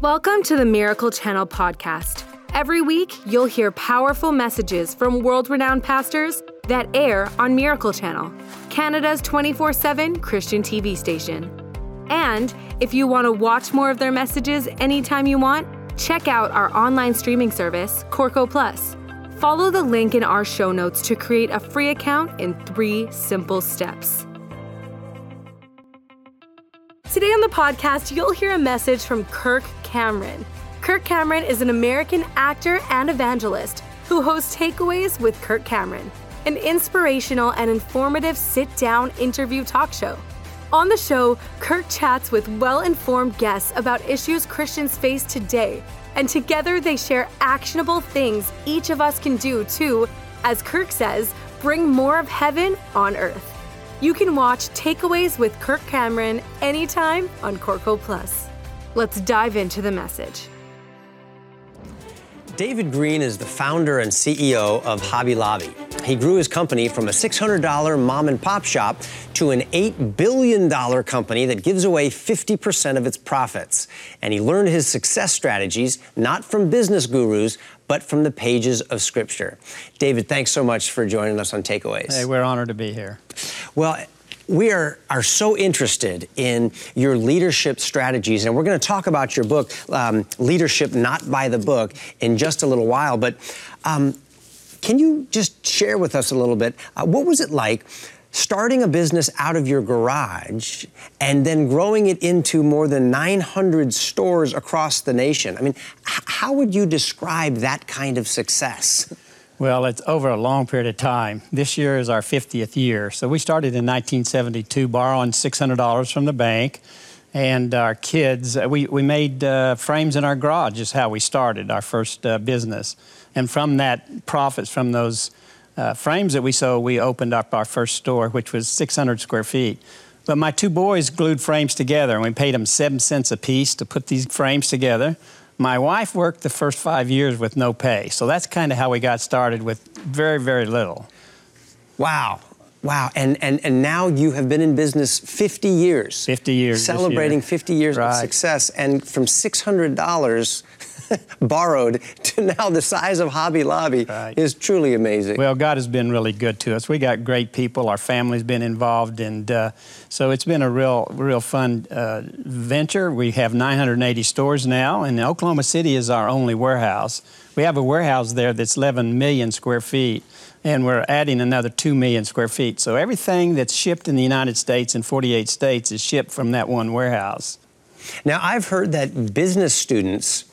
Welcome to the Miracle Channel podcast. Every week, you'll hear powerful messages from world-renowned pastors that air on Miracle Channel, Canada's 24/7 Christian TV station. And if you want to watch more of their messages anytime you want, check out our online streaming service, Corco Plus. Follow the link in our show notes to create a free account in 3 simple steps. Today on the podcast, you'll hear a message from Kirk Cameron. Kirk Cameron is an American actor and evangelist who hosts Takeaways with Kirk Cameron, an inspirational and informative sit-down interview talk show. On the show, Kirk chats with well-informed guests about issues Christians face today, and together they share actionable things each of us can do to, as Kirk says, bring more of heaven on earth. You can watch Takeaways with Kirk Cameron anytime on Corco Plus. Let's dive into the message. David Green is the founder and CEO of Hobby Lobby. He grew his company from a $600 mom and pop shop to an $8 billion company that gives away 50% of its profits. And he learned his success strategies not from business gurus, but from the pages of Scripture. David, thanks so much for joining us on Takeaways. Hey, we're honored to be here. Well, we are so interested in your leadership strategies, and we're going to talk about your book, Leadership Not by the Book, in just a little while. But can you just share with us a little bit, what was it like starting a business out of your garage and then growing it into more than 900 stores across the nation? I mean, how would you describe that kind of success? Well, it's over a long period of time. This year is our 50th year. So we started in 1972, borrowing $600 from the bank. And our kids, we made frames in our garage is how we started our first business. And from that, profits from those frames that we sold, we opened up our first store, which was 600 square feet. But my 2 boys glued frames together, and we paid them 7 cents a piece to put these frames together. My wife worked the first 5 years with no pay. So that's kind of how we got started, with very, very little. Wow. Wow. And now you have been in business 50 years. 50 years. Celebrating 50 years right. of success. And from $600 borrowed to now the size of Hobby Lobby right. is truly amazing. Well, God has been really good to us. We got great people. Our family's been involved, and so it's been a real fun venture. We have 980 stores now, and Oklahoma City is our only warehouse. We have a warehouse there that's 11 million square feet, and we're adding another 2 million square feet. So everything that's shipped in the United States in 48 states is shipped from that one warehouse. Now, I've heard that business students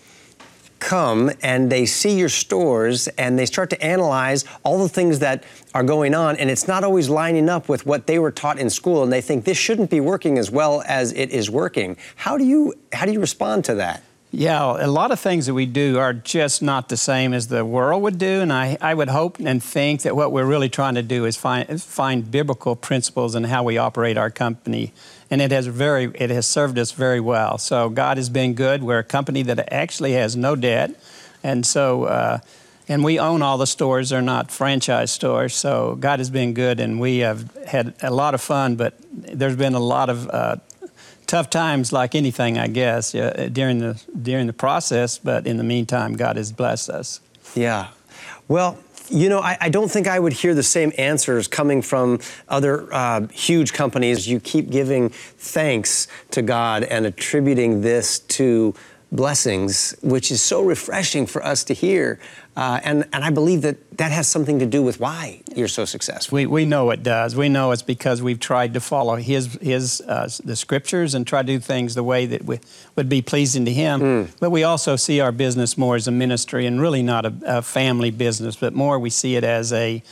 come and they see your stores and they start to analyze all the things that are going on, and it's not always lining up with what they were taught in school, and they think this shouldn't be working as well as it is working. How do you respond to that? Yeah, a lot of things that we do are just not the same as the world would do, and I would hope and think that what we're really trying to do is find biblical principles in how we operate our company, and it has served us very well. So God has been good. We're a company that actually has no debt, and so and we own all the stores. They're not franchise stores, so God has been good, and we have had a lot of fun, but there's been a lot of tough times, like anything, I guess, during the process. But in the meantime, God has blessed us. Yeah. Well, you know, I don't think I would hear the same answers coming from other huge companies. You keep giving thanks to God and attributing this to blessings, which is so refreshing for us to hear. And I believe that has something to do with why you're so successful. We know it does. We know it's because we've tried to follow the Scriptures and try to do things the way that would be pleasing to Him. But we also see our business more as a ministry, and really not a family business, but more we see it as a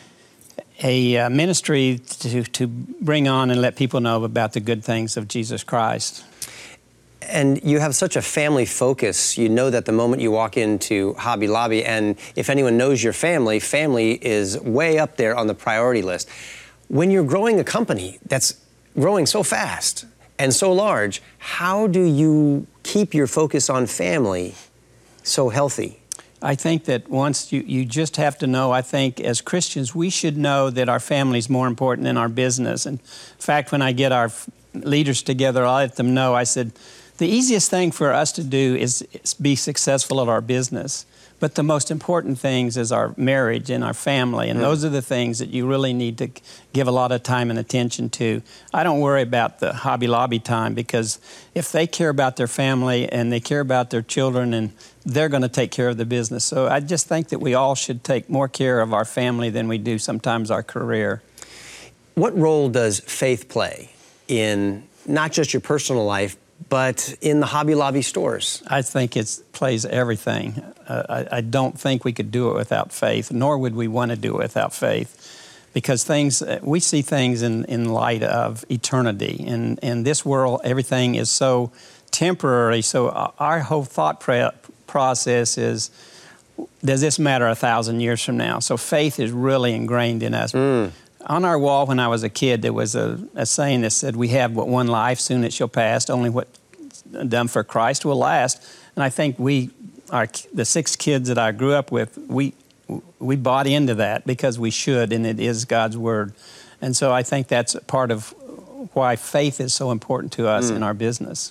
ministry to bring on and let people know about the good things of Jesus Christ. And you have such a family focus. You know that the moment you walk into Hobby Lobby, and if anyone knows your family, family is way up there on the priority list. When you're growing a company that's growing so fast and so large, how do you keep your focus on family so healthy? I think that once you just have to know, I think as Christians, we should know that our family is more important than our business. And in fact, when I get our leaders together, I let them know, I said, The easiest thing for us to do is be successful at our business. But the most important things is our marriage and our family, and those are the things that you really need to give a lot of time and attention to. I don't worry about the Hobby Lobby time, because if they care about their family and they care about their children, and they're going to take care of the business. So I just think that we all should take more care of our family than we do sometimes our career. What role does faith play in not just your personal life, but in the Hobby Lobby stores? I think it plays everything. I don't think we could do it without faith, nor would we want to do it without faith, because we see things in light of eternity. In this world, everything is so temporary, so our whole thought process is, does this matter 1,000 years from now? So faith is really ingrained in us. On our wall when I was a kid, there was a saying that said, we have but one life, soon it shall pass, only what's done for Christ will last. And I think the 6 kids that I grew up with, we bought into that because we should, and it is God's Word. And so I think that's part of why faith is so important to us in our business.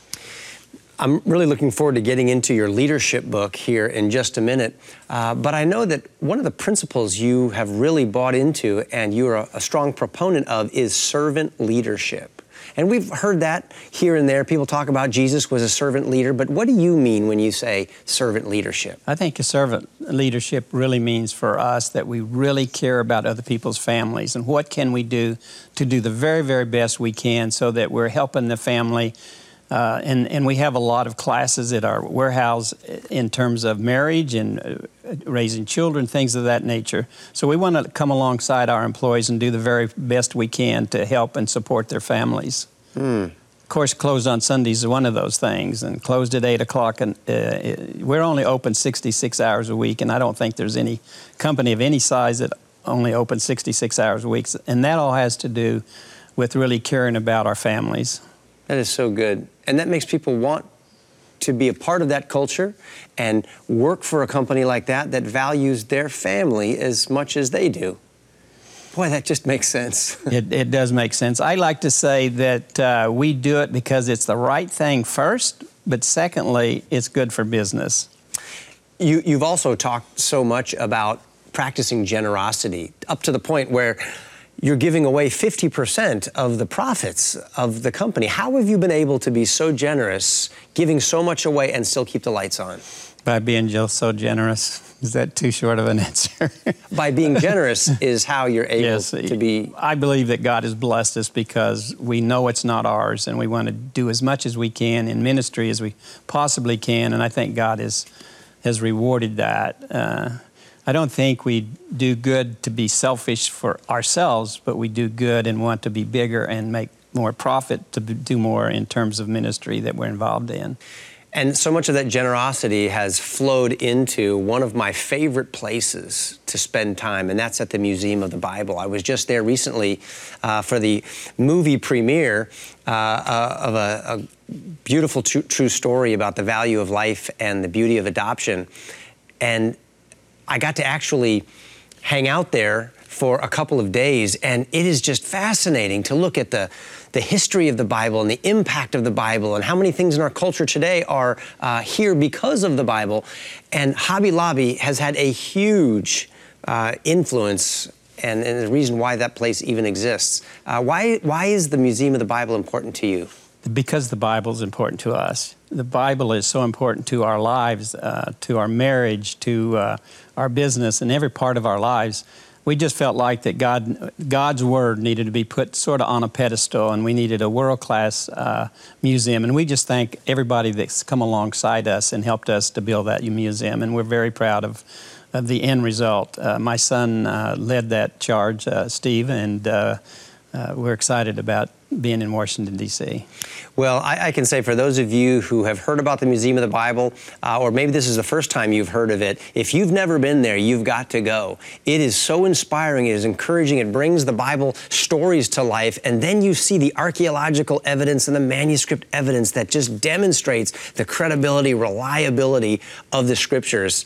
I'm really looking forward to getting into your leadership book here in just a minute. But I know that one of the principles you have really bought into and you're a strong proponent of is servant leadership. And we've heard that here and there. People talk about Jesus was a servant leader, but what do you mean when you say servant leadership? I think a servant leadership really means for us that we really care about other people's families, and what can we do to do the very, very best we can so that we're helping the family. And we have a lot of classes at our warehouse in terms of marriage and raising children, things of that nature. So we want to come alongside our employees and do the very best we can to help and support their families. Of course, closed on Sundays is one of those things, and closed at 8 o'clock. And we're only open 66 hours a week, and I don't think there's any company of any size that only opens 66 hours a week. And that all has to do with really caring about our families. That is so good. And that makes people want to be a part of that culture and work for a company like that values their family as much as they do. Boy, that just makes sense. It does make sense. I like to say that we do it because it's the right thing first, but secondly, it's good for business. You've also talked so much about practicing generosity, up to the point where you're giving away 50% of the profits of the company. How have you been able to be so generous, giving so much away, and still keep the lights on? By being just so generous. Is that too short of an answer? By being generous is how you're able to be. I believe that God has blessed us because we know it's not ours, and we want to do as much as we can in ministry as we possibly can, and I think God has rewarded that. I don't think we do good to be selfish for ourselves, but we do good and want to be bigger and make more profit to do more in terms of ministry that we're involved in. And so much of that generosity has flowed into one of my favorite places to spend time, and that's at the Museum of the Bible. I was just there recently for the movie premiere of a beautiful true story about the value of life and the beauty of adoption. And I got to actually hang out there for a couple of days, and it is just fascinating to look at the history of the Bible and the impact of the Bible and how many things in our culture today are here because of the Bible. And Hobby Lobby has had a huge influence and the reason why that place even exists. Why is the Museum of the Bible important to you? Because the Bible is important to us. The Bible is so important to our lives, to our marriage, to our business, and every part of our lives. We just felt like that God's Word needed to be put sort of on a pedestal, and we needed a world-class museum. And we just thank everybody that's come alongside us and helped us to build that museum, and we're very proud of the end result. My son led that charge, Steve, and we're excited about being in Washington, D.C. Well, I can say for those of you who have heard about the Museum of the Bible, or maybe this is the first time you've heard of it, if you've never been there, you've got to go. It is so inspiring, it is encouraging, it brings the Bible stories to life, and then you see the archaeological evidence and the manuscript evidence that just demonstrates the credibility, reliability of the Scriptures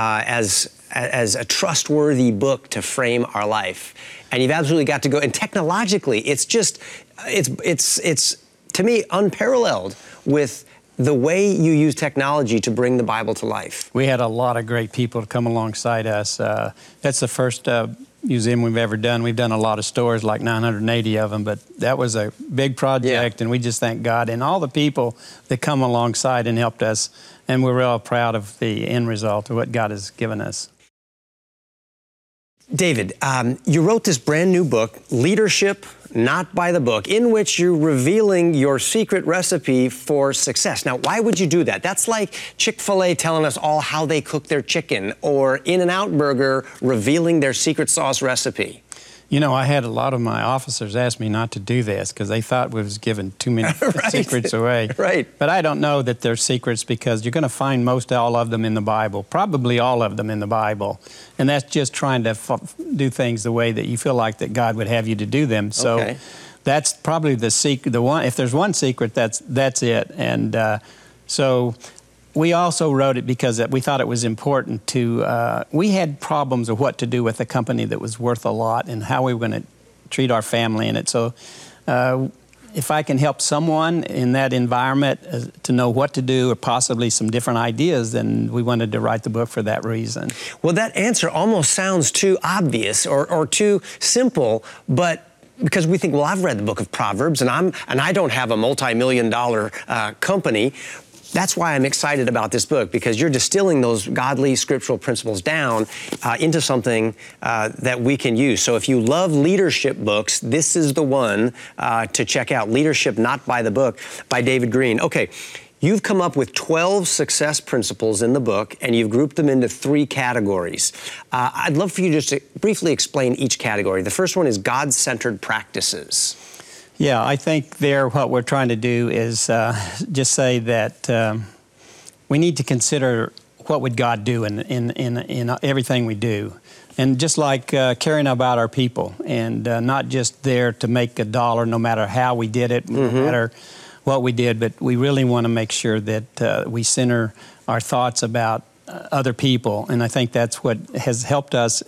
as a trustworthy book to frame our life. And you've absolutely got to go. And technologically, it's just, it's to me, unparalleled with the way you use technology to bring the Bible to life? We had a lot of great people to come alongside us. That's the first museum we've ever done. We've done a lot of stores, like 980 of them, but that was a big project, and we just thank God and all the people that come alongside and helped us, and we're real proud of the end result of what God has given us. David, you wrote this brand new book, Leadership Not by the Book, in which you're revealing your secret recipe for success. Now, why would you do that? That's like Chick-fil-A telling us all how they cook their chicken, or In-N-Out Burger revealing their secret sauce recipe. You know, I had a lot of my officers ask me not to do this because they thought we was giving too many secrets away. Right. But I don't know that they're secrets, because you're going to find most all of them in the Bible, probably all of them in the Bible. And that's just trying to do things the way that you feel like that God would have you to do them. So that's probably the secret. The one, if there's one secret, that's it. And so we also wrote it because we thought it was important to, we had problems of what to do with a company that was worth a lot and how we were going to treat our family in it. So if I can help someone in that environment to know what to do, or possibly some different ideas, then we wanted to write the book for that reason. Well, that answer almost sounds too obvious or too simple, but because we think, well, I've read the book of Proverbs, and I don't have a multi-million-dollar company. That's why I'm excited about this book, because you're distilling those godly scriptural principles down into something that we can use. So if you love leadership books, this is the one to check out, Leadership Not by the Book by David Green. Okay, you've come up with 12 success principles in the book, and you've grouped them into 3 categories. I'd love for you just to briefly explain each category. The first one is God-centered practices. Yeah, I think what we're trying to do is just say that we need to consider what would God do in everything we do. And just like caring about our people, and not just there to make a dollar no matter how we did it, no matter what we did, but we really want to make sure that we center our thoughts about other people. And I think that's what has helped us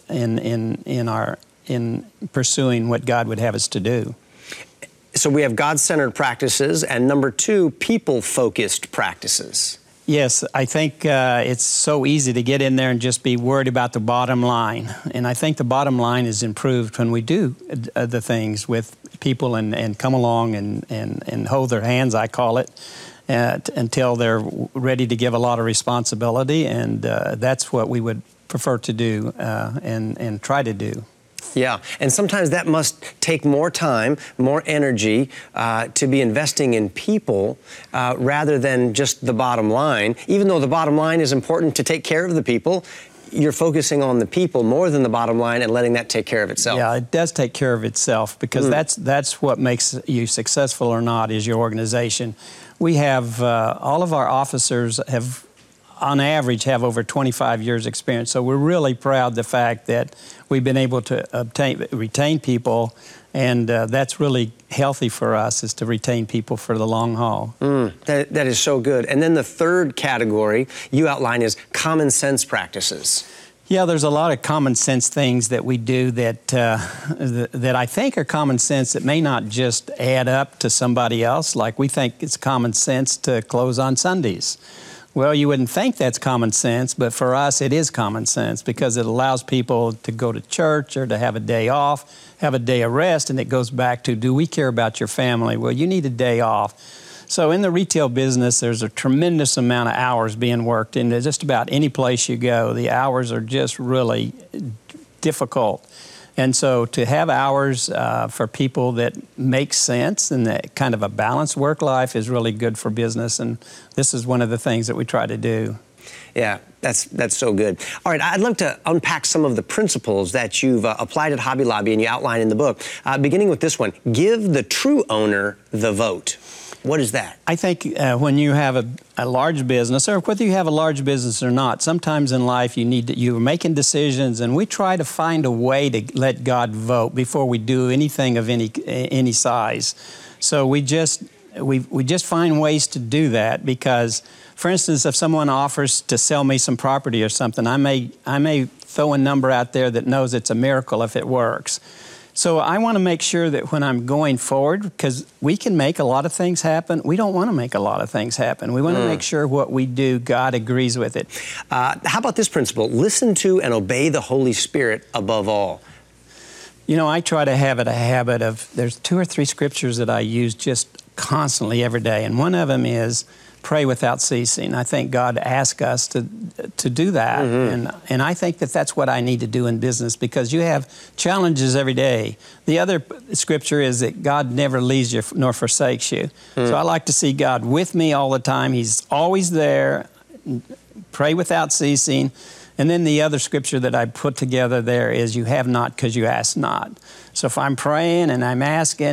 in pursuing what God would have us to do. So we have God-centered practices, and number 2, people-focused practices. Yes, I think it's so easy to get in there and just be worried about the bottom line. And I think the bottom line is improved when we do the things with people and come along and hold their hands, I call it, until they're ready to give a lot of responsibility. And that's what we would prefer to do and try to do. Yeah, and sometimes that must take more time, more energy to be investing in people rather than just the bottom line. Even though the bottom line is important to take care of the people, you're focusing on the people more than the bottom line and letting that take care of itself. Yeah, it does take care of itself, because that's what makes you successful or not, is your organization. We have, all of our officers have, on average, have over 25 years experience. So we're really proud of the fact that we've been able to retain people, and that's really healthy for us, is to retain people for the long haul. That is so good. And then the third category you outline is common sense practices. Yeah, there's a lot of common sense things that we do that I think are common sense that may not just add up to somebody else. Like, we think it's common sense to close on Sundays. Well, you wouldn't think that's common sense, but for us it is common sense, because it allows people to go to church or to have a day off, have a day of rest, and it goes back to, do we care about your family? Well, you need a day off. So in the retail business, there's a tremendous amount of hours being worked into just about any place you go. The hours are just really difficult. And so to have hours for people that make sense and that kind of a balanced work life is really good for business. And this is one of the things that we try to do. Yeah, that's so good. All right, I'd love to unpack some of the principles that you've applied at Hobby Lobby and you outline in the book, beginning with this one: give the true owner the vote. What is that? I think when you have a large business, or whether you have a large business or not, sometimes in life you're making decisions, and we try to find a way to let God vote before we do anything of any size. So we just find ways to do that, because, for instance, if someone offers to sell me some property or something, I may throw a number out there that knows it's a miracle if it works. So I want to make sure that when I'm going forward, because we can make a lot of things happen, we don't want to make a lot of things happen. We want to make sure what we do, God agrees with it. How about this principle? Listen to and obey the Holy Spirit above all. You know, I try to have a habit of, there's 2 or 3 scriptures that I use just constantly every day, and one of them is pray without ceasing. I think God asks us to do that, and I think that that's what I need to do in business, because you have challenges every day. The other scripture is that God never leaves you nor forsakes you. So I like to see God with me all the time. He's always there. Pray without ceasing. And then the other scripture that I put together there is, you have not because you ask not. So if I'm praying and I'm asking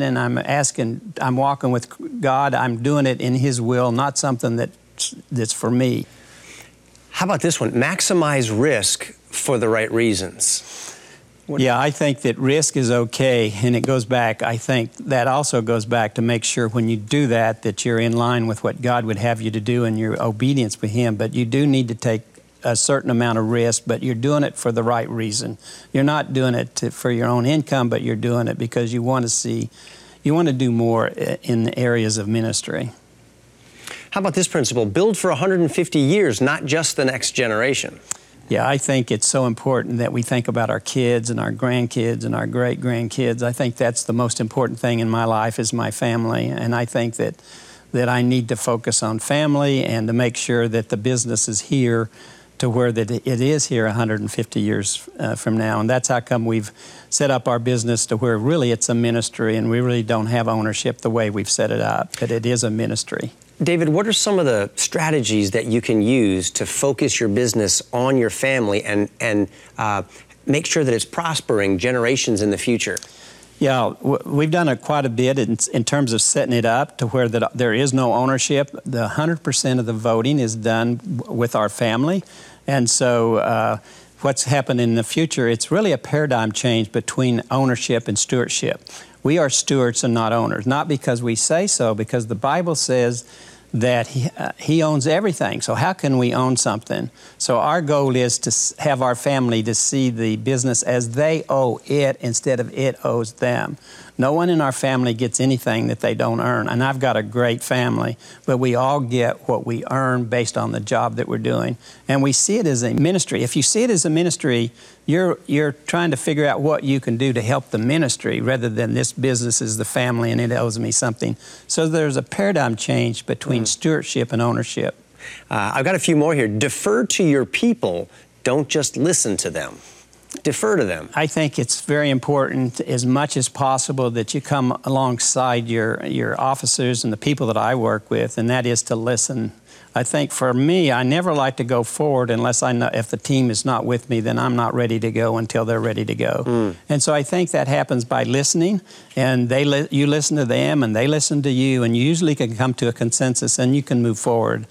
I'm walking with God, I'm doing it in His will, not something that's for me. How about this one? Maximize risk for the right reasons. Yeah, I think that risk is okay, and it goes back. I think that also goes back to make sure when you do that, that you're in line with what God would have you to do and your obedience with Him. But you do need to take a certain amount of risk, but you're doing it for the right reason. You're not doing it for your own income, but you're doing it because you want to do more in areas of ministry. How about this principle? Build for 150 years, not just the next generation. Yeah, I think it's so important that we think about our kids and our grandkids and our great-grandkids. I think that's the most important thing in my life, is my family, and I think that I need to focus on family and to make sure that the business is here to where that it is here 150 years from now. And that's how come we've set up our business to where really it's a ministry, and we really don't have ownership the way we've set it up, but it is a ministry. David, what are some of the strategies that you can use to focus your business on your family and make sure that it's prospering generations in the future? Yeah, we've done quite a bit in terms of setting it up to where there is no ownership. The 100% of the voting is done with our family. And so what's happened in the future, it's really a paradigm change between ownership and stewardship. We are stewards and not owners, not because we say so, because the Bible says that he owns everything. So how can we own something? So our goal is to have our family to see the business as they owe it instead of it owes them. No one in our family gets anything that they don't earn. And I've got a great family, but we all get what we earn based on the job that we're doing. And we see it as a ministry. If you see it as a ministry, you're trying to figure out what you can do to help the ministry rather than this business is the family and it owes me something. So there's a paradigm change between stewardship and ownership. I've got a few more here. Defer to your people. Don't just listen to them. Defer to them. I think it's very important as much as possible that you come alongside your officers and the people that I work with, and that is to listen. I think for me, I never like to go forward unless I know if the team is not with me, then I'm not ready to go until they're ready to go. And so I think that happens by listening, and you listen to them and they listen to you, and you usually can come to a consensus and you can move forward.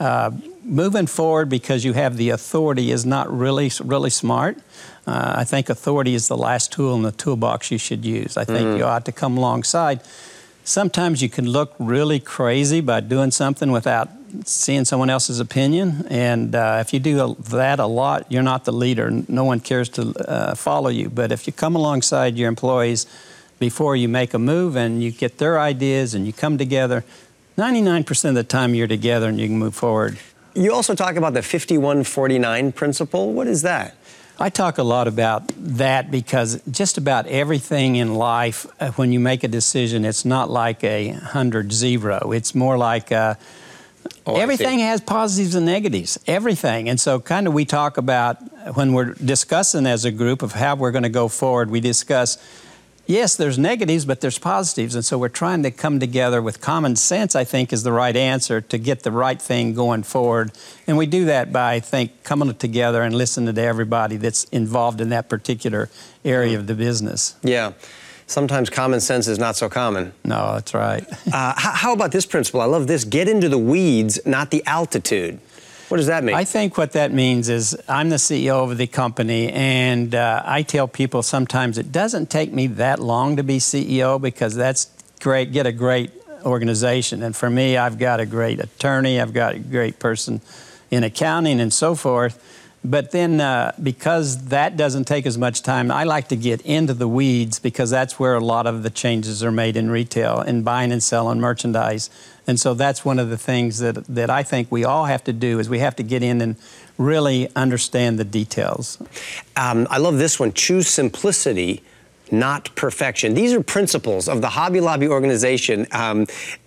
Moving forward because you have the authority is not really smart. I think authority is the last tool in the toolbox you should use. I think you ought to come alongside. Sometimes you can look really crazy by doing something without seeing someone else's opinion. And if you do that a lot, you're not the leader. No one cares to follow you. But if you come alongside your employees before you make a move and you get their ideas and you come together, 99% of the time you're together and you can move forward. You also talk about the 51-49 principle. What is that? I talk a lot about that because just about everything in life, when you make a decision, it's not like a 100-0. It's more like everything has positives and negatives, everything. And so kind of we talk about when we're discussing as a group of how we're going to go forward, we discuss, yes, there's negatives, but there's positives. And so we're trying to come together with common sense, I think, is the right answer to get the right thing going forward. And we do that by, I think, coming together and listening to everybody that's involved in that particular area of the business. Yeah. Sometimes common sense is not so common. No, that's right. How about this principle? I love this. Get into the weeds, not the altitude. What does that mean? I think what that means is I'm the CEO of the company, and I tell people sometimes it doesn't take me that long to be CEO because that's great, get a great organization. And for me, I've got a great attorney, I've got a great person in accounting and so forth. But then because that doesn't take as much time, I like to get into the weeds because that's where a lot of the changes are made in retail, in buying and selling merchandise. And so that's one of the things that I think we all have to do is we have to get in and really understand the details. I love this one, choose simplicity, not perfection. These are principles of the Hobby Lobby organization, and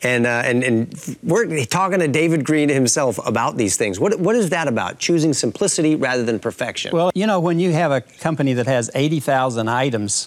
we're talking to David Green himself about these things. What is that about, choosing simplicity rather than perfection? Well, you know, when you have a company that has 80,000 items,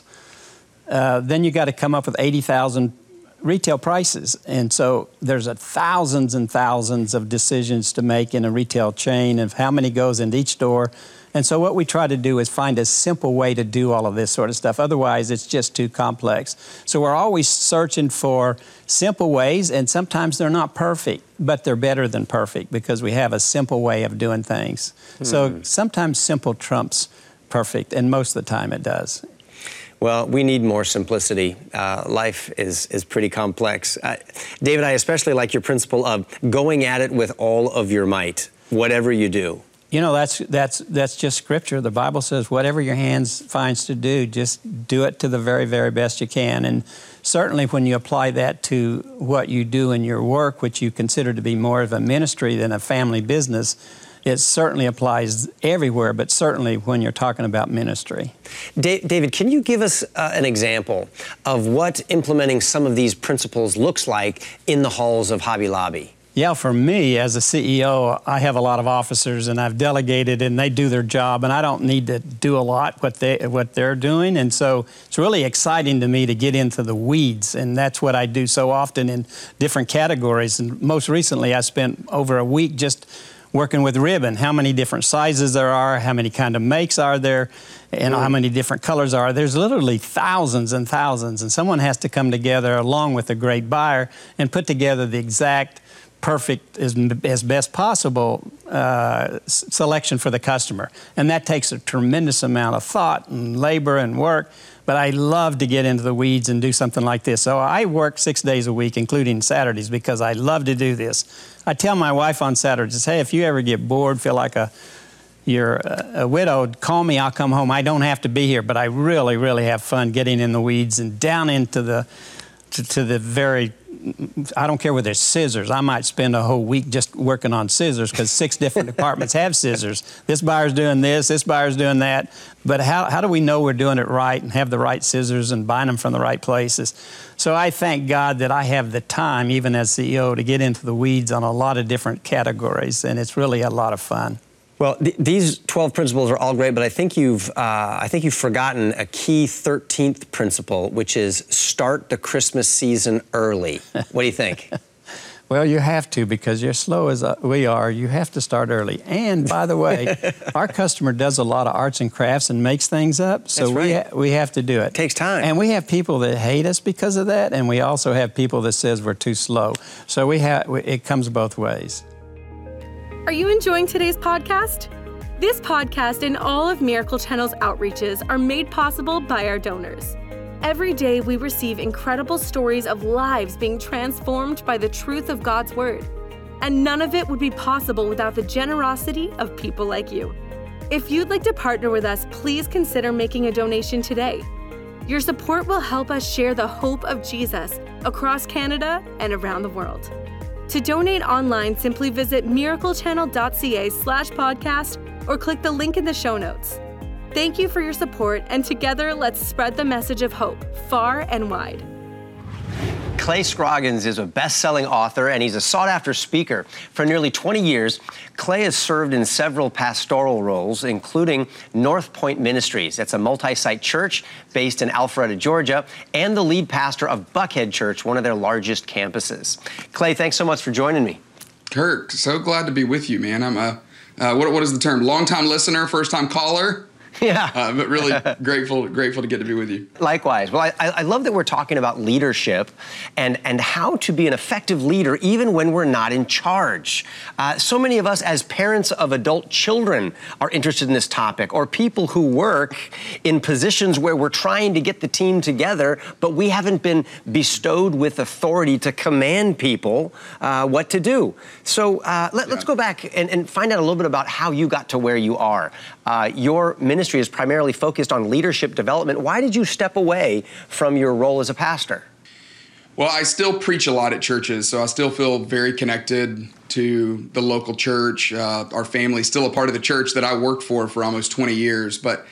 then you got to come up with 80,000 retail prices. And so there's thousands and thousands of decisions to make in a retail chain of how many goes into each store. And so what we try to do is find a simple way to do all of this sort of stuff. Otherwise, it's just too complex. So we're always searching for simple ways, and sometimes they're not perfect, but they're better than perfect because we have a simple way of doing things. So sometimes simple trumps perfect, and most of the time it does. Well, we need more simplicity. Life is pretty complex. David, I especially like your principle of going at it with all of your might, whatever you do. You know, that's just scripture. The Bible says whatever your hands finds to do, just do it to the very, very best you can. And certainly when you apply that to what you do in your work, which you consider to be more of a ministry than a family business, it certainly applies everywhere, but certainly when you're talking about ministry. David, can you give us an example of what implementing some of these principles looks like in the halls of Hobby Lobby? Yeah, for me as a CEO, I have a lot of officers and I've delegated and they do their job and I don't need to do a lot what they're doing. And so it's really exciting to me to get into the weeds, and that's what I do so often in different categories. And most recently I spent over a week just working with ribbon, how many different sizes there are, how many kind of makes are there, and how many different colors are. There's literally thousands and thousands, and someone has to come together along with a great buyer and put together the exact perfect, as best possible selection for the customer. And that takes a tremendous amount of thought and labor and work, but I love to get into the weeds and do something like this. So I work 6 days a week, including Saturdays, because I love to do this. I tell my wife on Saturdays, hey, if you ever get bored, feel like you're a widow, call me, I'll come home. I don't have to be here, but I really, really have fun getting in the weeds and down into the very, I don't care whether it's scissors. I might spend a whole week just working on scissors because 6 different departments have scissors. This buyer's doing this buyer's doing that. But how do we know we're doing it right and have the right scissors and buying them from the right places? So I thank God that I have the time, even as CEO, to get into the weeds on a lot of different categories, and it's really a lot of fun. Well, these 12 principles are all great, but I think you've forgotten a key 13th principle, which is start the Christmas season early. What do you think? Well, you have to, because you're slow as we are. You have to start early. And by the way, our customer does a lot of arts and crafts and makes things up, so we have to do it. It takes time. And we have people that hate us because of that, and we also have people that says we're too slow. So it comes both ways. Are you enjoying today's podcast? This podcast and all of Miracle Channel's outreaches are made possible by our donors. Every day we receive incredible stories of lives being transformed by the truth of God's Word. And none of it would be possible without the generosity of people like you. If you'd like to partner with us, please consider making a donation today. Your support will help us share the hope of Jesus across Canada and around the world. To donate online, simply visit miraclechannel.ca/podcast or click the link in the show notes. Thank you for your support, and together let's spread the message of hope far and wide. Clay Scroggins is a best-selling author, and he's a sought-after speaker. For nearly 20 years, Clay has served in several pastoral roles, including North Point Ministries. That's a multi-site church based in Alpharetta, Georgia, and the lead pastor of Buckhead Church, one of their largest campuses. Clay, thanks so much for joining me. Kirk, so glad to be with you, man. I'm what is the term? Long-time listener, first-time caller? Yeah. But really grateful to get to be with you. Likewise. Well, I love that we're talking about leadership and how to be an effective leader even when we're not in charge. So many of us as parents of adult children are interested in this topic, or people who work in positions where we're trying to get the team together, but we haven't been bestowed with authority to command people what to do. So let's go back and find out a little bit about how you got to where you are. Your ministry is primarily focused on leadership development. Why did you step away from your role as a pastor? Well, I still preach a lot at churches, so I still feel very connected to the local church. Our family is still a part of the church that I worked for almost 20 years. But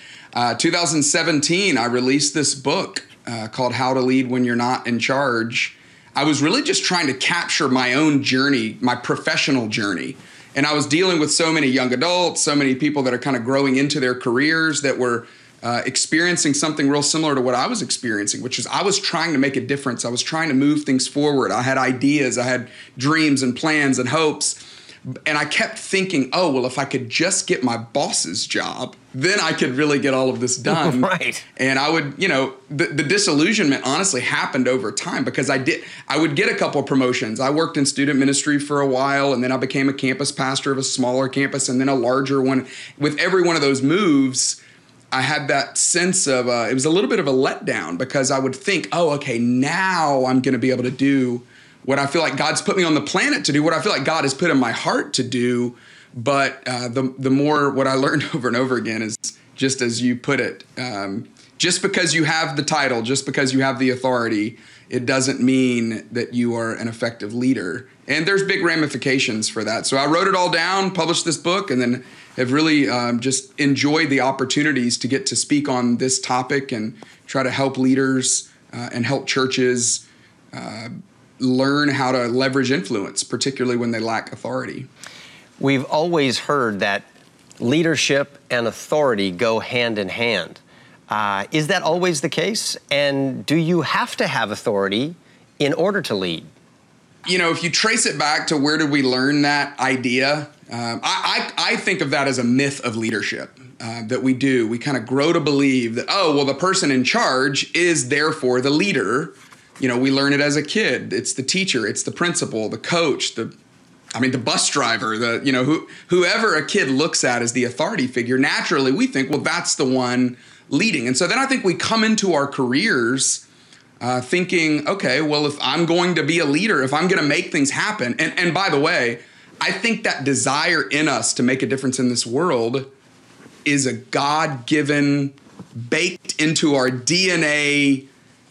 2017, I released this book called How to Lead When You're Not in Charge. I was really just trying to capture my own journey, my professional journey. And I was dealing with so many young adults, so many people that are kind of growing into their careers that were experiencing something real similar to what I was experiencing, which is I was trying to make a difference. I was trying to move things forward. I had ideas, I had dreams and plans and hopes. And I kept thinking, oh, well, if I could just get my boss's job, then I could really get all of this done. Right. And I would, the disillusionment honestly happened over time because I would get a couple of promotions. I worked in student ministry for a while, and then I became a campus pastor of a smaller campus and then a larger one. With every one of those moves, I had that sense of, it was a little bit of a letdown because I would think, oh, okay, now I'm going to be able to do what I feel like God's put me on the planet to do, what I feel like God has put in my heart to do. But the more what I learned over and over again is just as you put it, just because you have the title, just because you have the authority, it doesn't mean that you are an effective leader. And there's big ramifications for that. So I wrote it all down, published this book, and then have really just enjoyed the opportunities to get to speak on this topic and try to help leaders and help churches learn how to leverage influence, particularly when they lack authority. We've always heard that leadership and authority go hand in hand. Is that always the case? And do you have to have authority in order to lead? If you trace it back to where did we learn that idea, I think of that as a myth of leadership that we do. We kind of grow to believe that, oh, well, the person in charge is therefore the leader. We learn it as a kid. It's the teacher, it's the principal, the coach, the bus driver, whoever a kid looks at as the authority figure. Naturally, we think, well, that's the one leading. And so then I think we come into our careers thinking, okay, well, if I'm going to be a leader, if I'm going to make things happen, and by the way, I think that desire in us to make a difference in this world is a God-given, baked into our DNA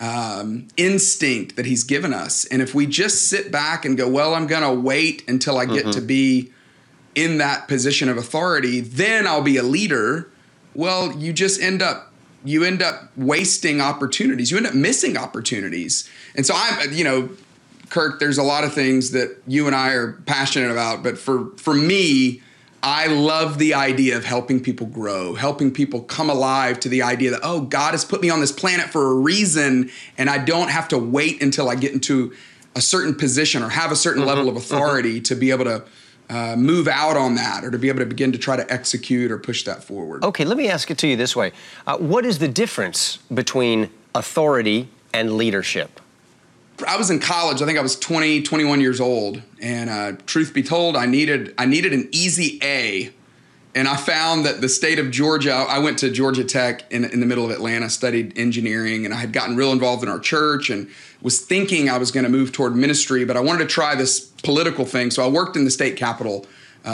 instinct that he's given us. And if we just sit back and go, well, I'm going to wait until I get to be in that position of authority, then I'll be a leader. Well, you just end up wasting opportunities. You end up missing opportunities. And so Kirk, there's a lot of things that you and I are passionate about, but for me, I love the idea of helping people grow, helping people come alive to the idea that, oh, God has put me on this planet for a reason, and I don't have to wait until I get into a certain position or have a certain level of authority to be able to move out on that or to be able to begin to try to execute or push that forward. Okay, let me ask it to you this way. What is the difference between authority and leadership? I was in college. I think I was 20, 21 years old. And truth be told, I needed an easy A. And I found that the state of Georgia, I went to Georgia Tech in the middle of Atlanta, studied engineering, and I had gotten real involved in our church and was thinking I was going to move toward ministry, but I wanted to try this political thing. So I worked in the state capitol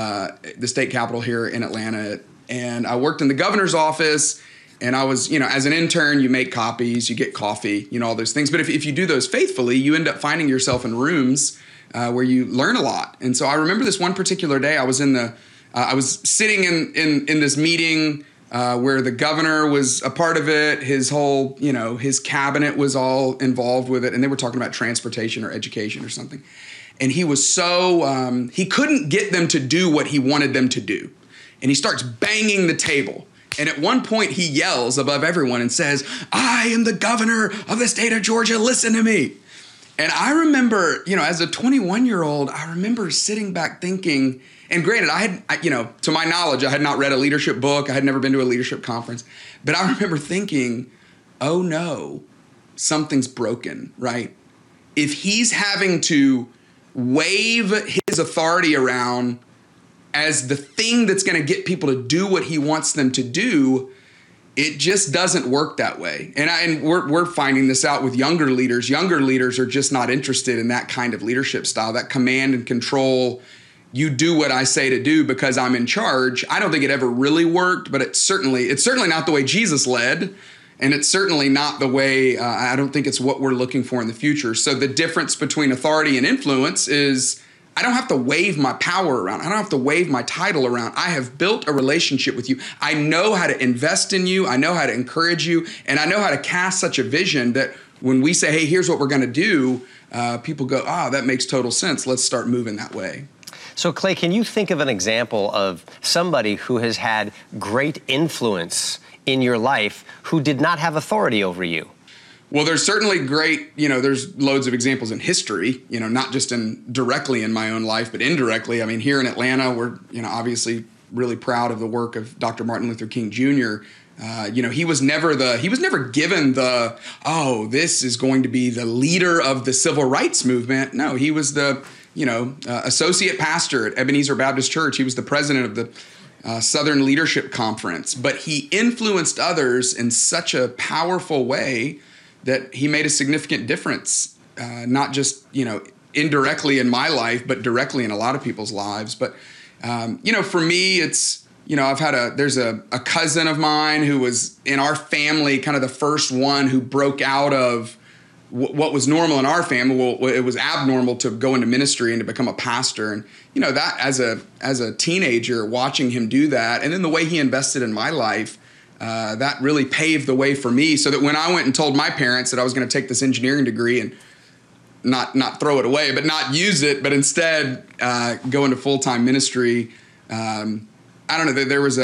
here in Atlanta. And I worked in the governor's office. And I was, as an intern, you make copies, you get coffee, all those things. But if you do those faithfully, you end up finding yourself in rooms where you learn a lot. And so I remember this one particular day, I was sitting in this meeting where the governor was a part of it. His whole, his cabinet was all involved with it. And they were talking about transportation or education or something. And he was so, he couldn't get them to do what he wanted them to do. And he starts banging the table. And at one point he yells above everyone and says, I am the governor of the state of Georgia, listen to me. And I remember, as a 21-year-old, I remember sitting back thinking, And granted, to my knowledge, I had not read a leadership book. I had never been to a leadership conference. But I remember thinking, oh no, something's broken, right? If he's having to wave his authority around as the thing that's going to get people to do what he wants them to do, it just doesn't work that way. And we're finding this out with younger leaders. Younger leaders are just not interested in that kind of leadership style, that command and control. You do what I say to do because I'm in charge. I don't think it ever really worked, but it's certainly not the way Jesus led. And it's certainly not the way, I don't think it's what we're looking for in the future. So the difference between authority and influence is I don't have to wave my power around. I don't have to wave my title around. I have built a relationship with you. I know how to invest in you. I know how to encourage you. And I know how to cast such a vision that when we say, hey, here's what we're going to do, people go, that makes total sense. Let's start moving that way. So, Clay, can you think of an example of somebody who has had great influence in your life who did not have authority over you? Well, there's certainly there's loads of examples in history, not just directly in my own life, but indirectly. I mean, here in Atlanta, we're, obviously really proud of the work of Dr. Martin Luther King Jr. He was never given this is going to be the leader of the civil rights movement. No, he was the, associate pastor at Ebenezer Baptist Church. He was the president of the Southern Leadership Conference, but he influenced others in such a powerful way that he made a significant difference, not just, indirectly in my life, but directly in a lot of people's lives. But, for me, it's, there's a cousin of mine who was in our family, kind of the first one who broke out of what was normal in our family. Well, it was abnormal to go into ministry and to become a pastor. And, that as a teenager, watching him do that, and then the way he invested in my life, that really paved the way for me, so that when I went and told my parents that I was going to take this engineering degree and not throw it away, but not use it, but instead go into full-time ministry, I don't know, there was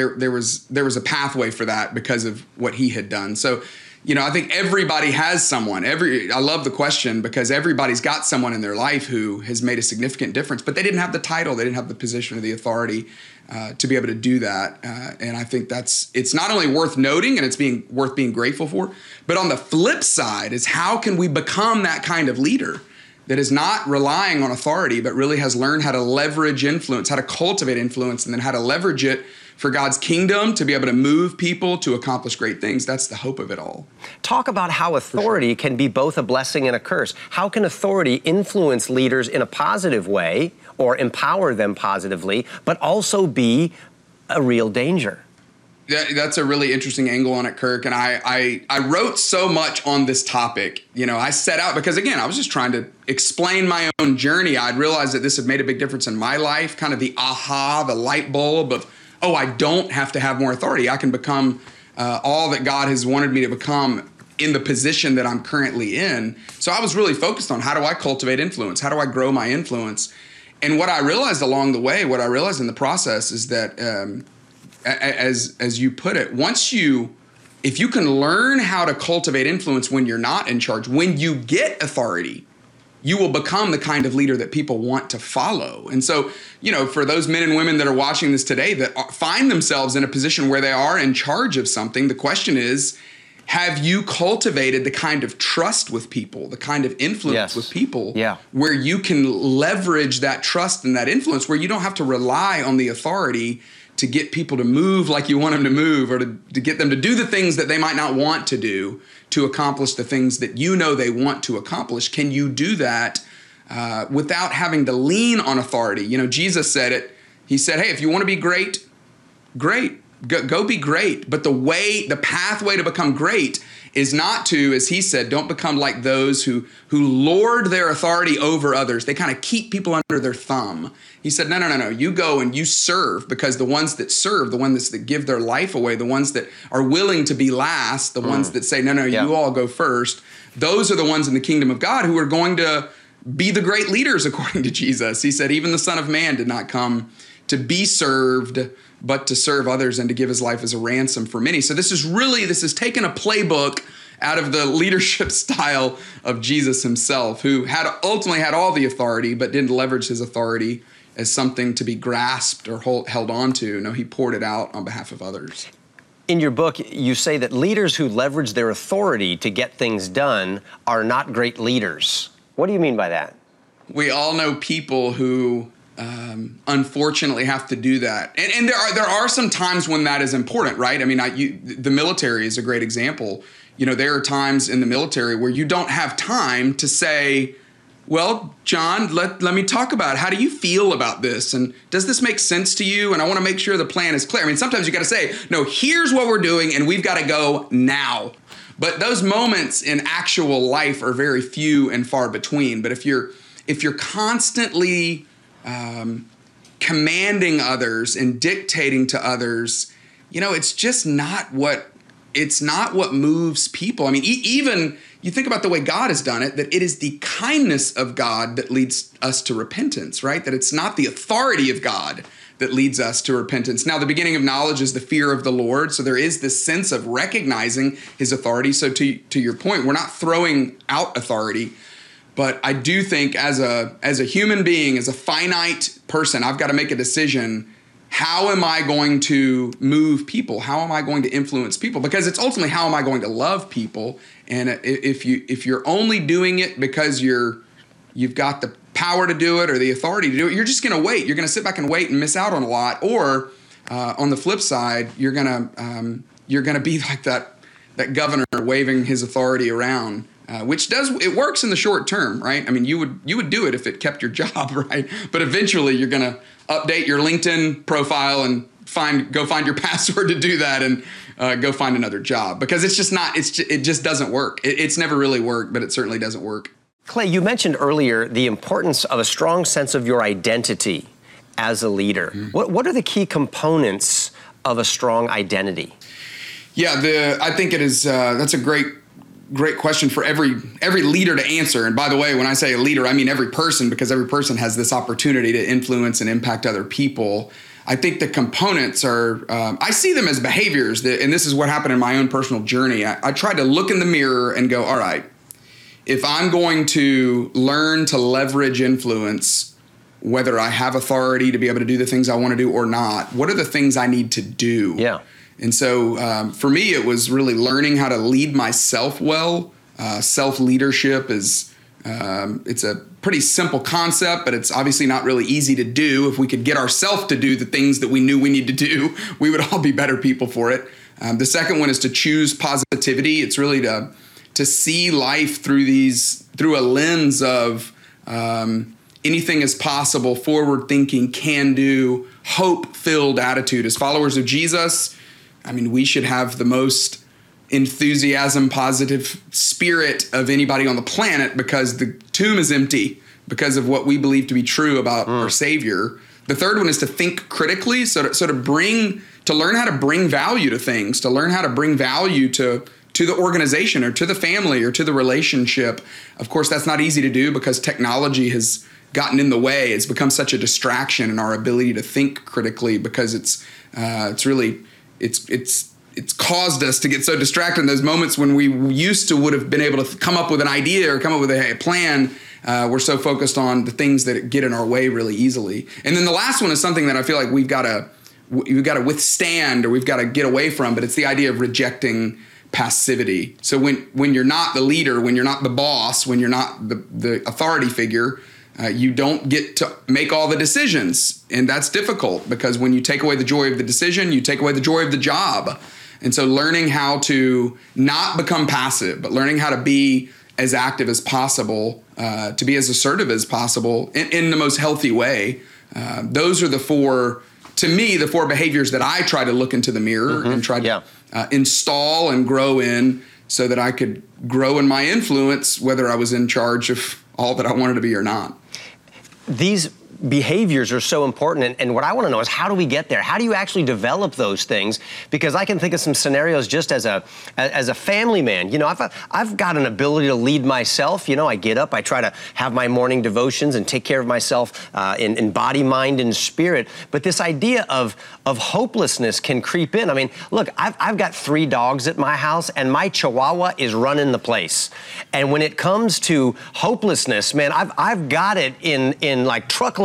a pathway for that because of what he had done. So, I think everybody has someone. I love the question because everybody's got someone in their life who has made a significant difference, but they didn't have the title, they didn't have the position or the authority to be able to do that. And I think it's not only worth noting and it's worth being grateful for, but on the flip side is how can we become that kind of leader that is not relying on authority, but really has learned how to leverage influence, how to cultivate influence, and then how to leverage it for God's kingdom to be able to move people to accomplish great things. That's the hope of it all. Talk about how authority can be both a blessing and a curse. How can authority influence leaders in a positive way or empower them positively, but also be a real danger? That's a really interesting angle on it, Kirk. And I wrote so much on this topic. I set out because, again, I was just trying to explain my own journey. I'd realized that this had made a big difference in my life, kind of the light bulb of, I don't have to have more authority. I can become all that God has wanted me to become in the position that I'm currently in. So I was really focused on how do I cultivate influence? How do I grow my influence? And what I realized along the way, what I realized in the process is that, as you put it, if you can learn how to cultivate influence when you're not in charge, when you get authority, you will become the kind of leader that people want to follow. And so, for those men and women that are watching this today that find themselves in a position where they are in charge of something, the question is, have you cultivated the kind of trust with people, the kind of influence with people where you can leverage that trust and that influence, where you don't have to rely on the authority to get people to move like you want them to move, or to get them to do the things that they might not want to do to accomplish the things that they want to accomplish? Can you do that without having to lean on authority? Jesus said it. He said, hey, if you want to be great, go be great. But the pathway to become great is not to, as he said, don't become like those who lord their authority over others. They kind of keep people under their thumb. He said, no. You go and you serve, because the ones that serve, the ones that give their life away, the ones that are willing to be last, the ones that say, no, you all go first, those are the ones in the kingdom of God who are going to be the great leaders, according to Jesus. He said, even the Son of Man did not come to be served, but to serve others and to give his life as a ransom for many. So this is taking a playbook out of the leadership style of Jesus himself, who ultimately had all the authority, but didn't leverage his authority as something to be grasped or held on to. No, he poured it out on behalf of others. In your book, you say that leaders who leverage their authority to get things done are not great leaders. What do you mean by that? We all know people who unfortunately have to do that. And there are some times when that is important, right? I mean, the military is a great example. You know, there are times in the military where you don't have time to say, well, John, let me talk about it. How do you feel about this? And does this make sense to you? And I want to make sure the plan is clear. I mean, sometimes you got to say, no, here's what we're doing and we've got to go now. But those moments in actual life are very few and far between. But if you're constantly commanding others and dictating to others, you know, it's just not what moves people. I mean, even you think about the way God has done it, that it is the kindness of God that leads us to repentance, right? That it's not the authority of God that leads us to repentance. Now, the beginning of knowledge is the fear of the Lord. So there is this sense of recognizing his authority. So to your point, we're not throwing out authority, but I do think as a human being, as a finite person, I've got to make a decision. How am I going to move people? How am I going to influence people? Because it's ultimately, how am I going to love people? And if you're only doing it because you've got the power to do it or the authority to do it, you're just going to wait. You're going to sit back and wait and miss out on a lot. Or on the flip side, you're going to be like that governor waving his authority around. Which it works in the short term, right? I mean, you would do it if it kept your job, right? But eventually you're going to update your LinkedIn profile and go find your password to do that and go find another job, because it just doesn't work. It's never really worked, but it certainly doesn't work. Clay, you mentioned earlier the importance of a strong sense of your identity as a leader. Mm-hmm. What are the key components of a strong identity? Yeah, I think it is. That's a great question for every leader to answer. And by the way, when I say a leader, I mean every person, because every person has this opportunity to influence and impact other people. I think the components are, I see them as behaviors, and this is what happened in my own personal journey. I tried to look in the mirror and go, all right, if I'm going to learn to leverage influence, whether I have authority to be able to do the things I want to do or not, what are the things I need to do? Yeah. And so for me, it was really learning how to lead myself well. Self-leadership is, it's a pretty simple concept, but it's obviously not really easy to do. If we could get ourselves to do the things that we knew we need to do, we would all be better people for it. The second one is to choose positivity. It's really to see life through a lens of anything is possible, forward thinking, can do, hope-filled attitude. As followers of Jesus, I mean, we should have the most enthusiasm, positive spirit of anybody on the planet, because the tomb is empty because of what we believe to be true about our Savior. The third one is to think critically, to learn how to bring value to things, to learn how to bring value to the organization or to the family or to the relationship. Of course, that's not easy to do because technology has gotten in the way. It's become such a distraction in our ability to think critically, because it's caused us to get so distracted in those moments when we used to would have been able to come up with an idea or come up with a plan. We're so focused on the things that get in our way really easily. And then the last one is something that I feel like we've got to withstand, or we've got to get away from, but it's the idea of rejecting passivity. So when you're not the leader, when you're not the boss, when you're not the authority figure, you don't get to make all the decisions. And that's difficult, because when you take away the joy of the decision, you take away the joy of the job. And so learning how to not become passive, but learning how to be as active as possible, to be as assertive as possible in the most healthy way. Those are the four behaviors that I try to look into the mirror and try to install and grow in, so that I could grow in my influence, whether I was in charge of all that I wanted to be or not. These behaviors are so important, and what I want to know is, how do we get there? How do you actually develop those things? Because I can think of some scenarios just as a family man. You know, I've got an ability to lead myself. You know, I get up, I try to have my morning devotions and take care of myself in body, mind, and spirit. But this idea of hopelessness can creep in. I mean, look, I've got 3 dogs at my house, and my Chihuahua is running the place. And when it comes to hopelessness, man, I've got it in like truckloads.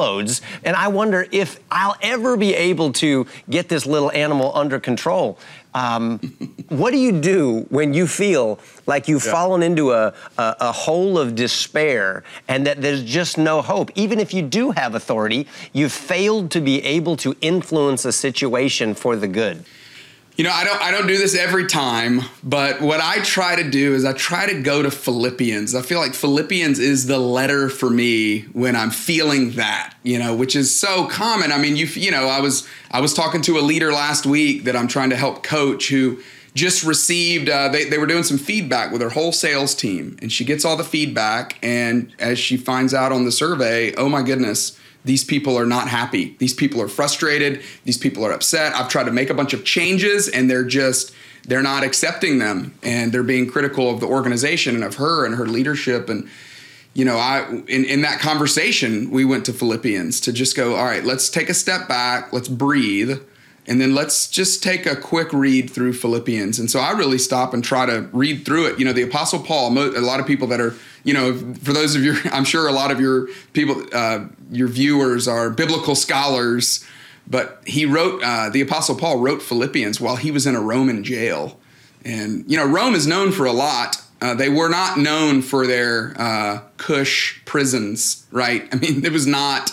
explodes, and I wonder if I'll ever be able to get this little animal under control. What do you do when you feel like you've fallen into a hole of despair and that there's just no hope? Even if you do have authority, you've failed to be able to influence a situation for the good. You know, I don't do this every time, but what I try to do is I try to go to Philippians. I feel like Philippians is the letter for me when I'm feeling that, you know, which is so common. I mean, I was talking to a leader last week that I'm trying to help coach who just received, they were doing some feedback with her whole sales team, and she gets all the feedback. And as she finds out on the survey, oh my goodness, these people are not happy. These people are frustrated. These people are upset. I've tried to make a bunch of changes and they're not accepting them. And they're being critical of the organization and of her and her leadership. And, you know, in that conversation, we went to Philippians to just go, all right, let's take a step back. Let's breathe. And then let's just take a quick read through Philippians. And so I really stop and try to read through it. You know, the Apostle Paul, a lot of people that are, you know, for those of you, I'm sure a lot of your people, your viewers are biblical scholars, but he wrote, the Apostle Paul wrote Philippians while he was in a Roman jail. And, you know, Rome is known for a lot. They were not known for their cush prisons, right? I mean, it was not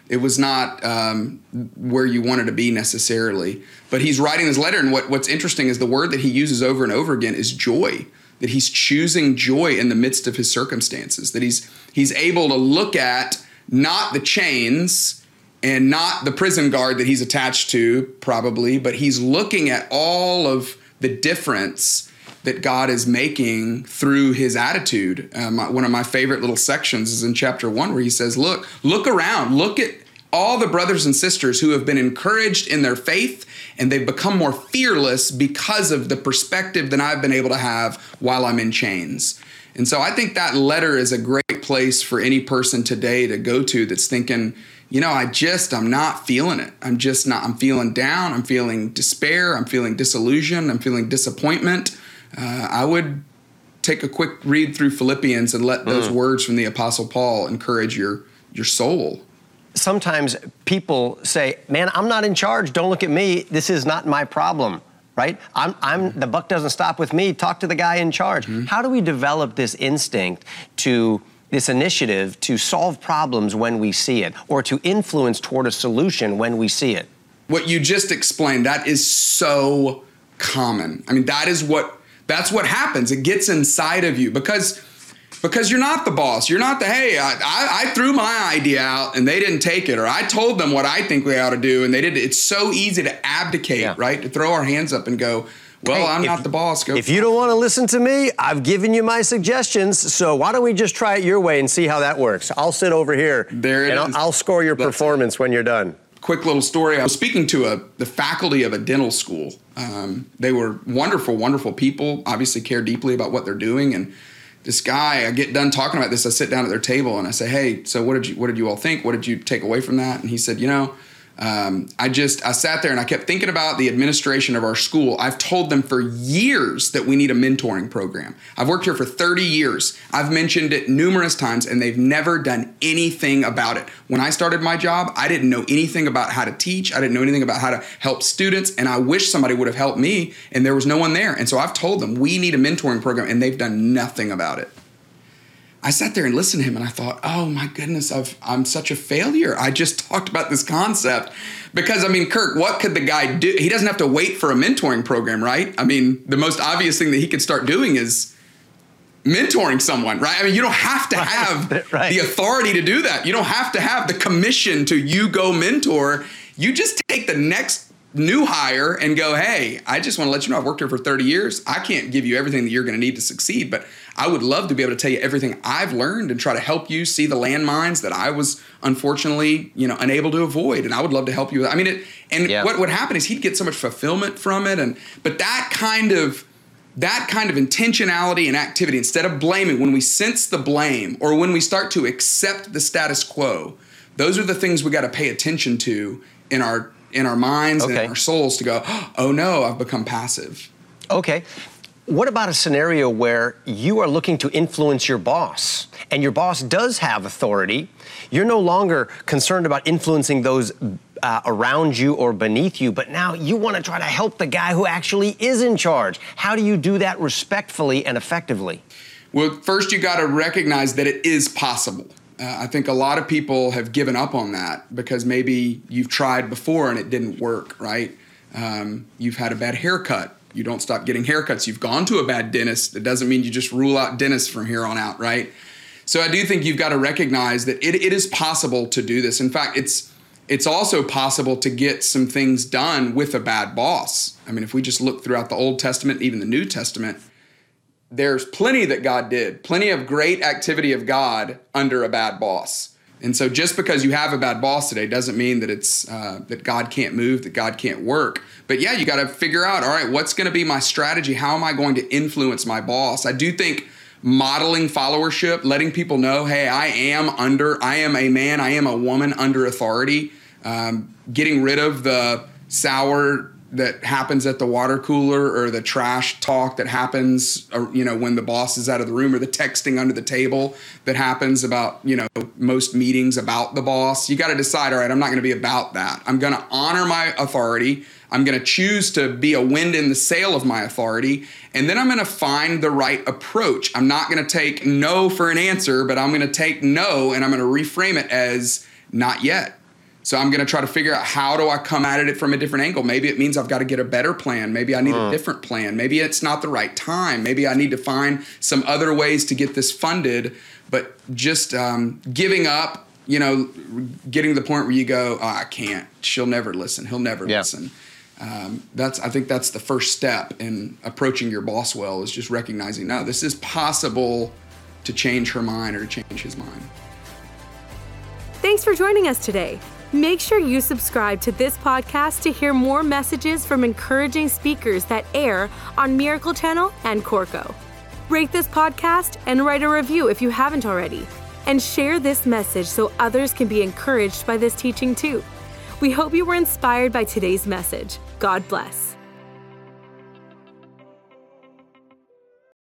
where you wanted to be necessarily. But he's writing this letter, and what's interesting is the word that he uses over and over again is joy, that he's choosing joy in the midst of his circumstances, that he's able to look at not the chains and not the prison guard that he's attached to, probably, but he's looking at all of the difference that God is making through his attitude. One of my favorite little sections is in chapter 1 where he says, look around, look at all the brothers and sisters who have been encouraged in their faith, and they've become more fearless because of the perspective that I've been able to have while I'm in chains. And so I think that letter is a great place for any person today to go to that's thinking, you know, I'm not feeling it. I'm feeling down. I'm feeling despair. I'm feeling disillusion. I'm feeling disappointment. I would take a quick read through Philippians and let those words from the Apostle Paul encourage your soul. Sometimes people say, man, I'm not in charge. Don't look at me. This is not my problem, right? The buck doesn't stop with me. Talk to the guy in charge. Mm-hmm. How do we develop this instinct this initiative to solve problems when we see it, or to influence toward a solution when we see it? What you just explained, that is so common. I mean, that's what happens. It gets inside of you because you're not the boss. You're not I threw my idea out and they didn't take it, or I told them what I think we ought to do and they didn't. It's so easy to abdicate, right? To throw our hands up and go, well, I'm not the boss. If you don't want to listen to me, I've given you my suggestions, so why don't we just try it your way and see how that works? I'll sit over here and I'll score your performance when you're done. Quick little story. I was speaking to the faculty of a dental school. They were wonderful, wonderful people, obviously care deeply about what they're doing. And this guy, I get done talking about this, I sit down at their table and I say, hey, so what did you all think? What did you take away from that? And he said, you know, I sat there and I kept thinking about the administration of our school. I've told them for years that we need a mentoring program. I've worked here for 30 years. I've mentioned it numerous times and they've never done anything about it. When I started my job, I didn't know anything about how to teach. I didn't know anything about how to help students, and I wish somebody would have helped me, and there was no one there. And so I've told them we need a mentoring program, and they've done nothing about it. I sat there and listened to him and I thought, oh my goodness, I'm such a failure. I just talked about this concept because, I mean, Kirk, what could the guy do? He doesn't have to wait for a mentoring program, right? I mean, the most obvious thing that he could start doing is mentoring someone, right? I mean, you don't have to have the authority to do that. You don't have to have the commission to you go mentor. You just take the next new hire and go, hey, I just want to let you know I've worked here for 30 years. I can't give you everything that you're going to need to succeed, but I would love to be able to tell you everything I've learned and try to help you see the landmines that I was unfortunately, unable to avoid. And I would love to help you. I mean, what would happen is he'd get so much fulfillment from it. But that kind of intentionality and activity, instead of blaming, when we sense the blame or when we start to accept the status quo, those are the things we got to pay attention to in our minds and in our souls to go, oh no, I've become passive. Okay. What about a scenario where you are looking to influence your boss and your boss does have authority? You're no longer concerned about influencing those around you or beneath you, but now you want to try to help the guy who actually is in charge. How do you do that respectfully and effectively? Well, first you got to recognize that it is possible. I think a lot of people have given up on that because maybe you've tried before and it didn't work, right? You've had a bad haircut. You don't stop getting haircuts. You've gone to a bad dentist. It doesn't mean you just rule out dentists from here on out, right? So I do think you've got to recognize that it is possible to do this. In fact, it's also possible to get some things done with a bad boss. I mean, if we just look throughout the Old Testament, even the New Testament, there's plenty that God did, plenty of great activity of God under a bad boss. And so just because you have a bad boss today doesn't mean that it's that God can't move, that God can't work. But yeah, you got to figure out, all right, what's going to be my strategy? How am I going to influence my boss? I do think modeling followership, letting people know, hey, I am a man, I am a woman under authority, getting rid of the sour that happens at the water cooler or the trash talk that happens, when the boss is out of the room, or the texting under the table that happens about, most meetings about the boss. You got to decide, all right, I'm not going to be about that. I'm going to honor my authority. I'm going to choose to be a wind in the sail of my authority. And then I'm going to find the right approach. I'm not going to take no for an answer, but I'm going to take no and I'm going to reframe it as not yet. So I'm going to try to figure out, how do I come at it from a different angle? Maybe it means I've got to get a better plan. Maybe I need a different plan. Maybe it's not the right time. Maybe I need to find some other ways to get this funded. But just giving up, getting to the point where you go, oh, I can't. She'll never listen. He'll never listen. I think that's the first step in approaching your boss well, is just recognizing, no, this is possible to change her mind or to change his mind. Thanks for joining us today. Make sure you subscribe to this podcast to hear more messages from encouraging speakers that air on Miracle Channel and Corco. Rate this podcast and write a review if you haven't already. And share this message so others can be encouraged by this teaching too. We hope you were inspired by today's message. God bless.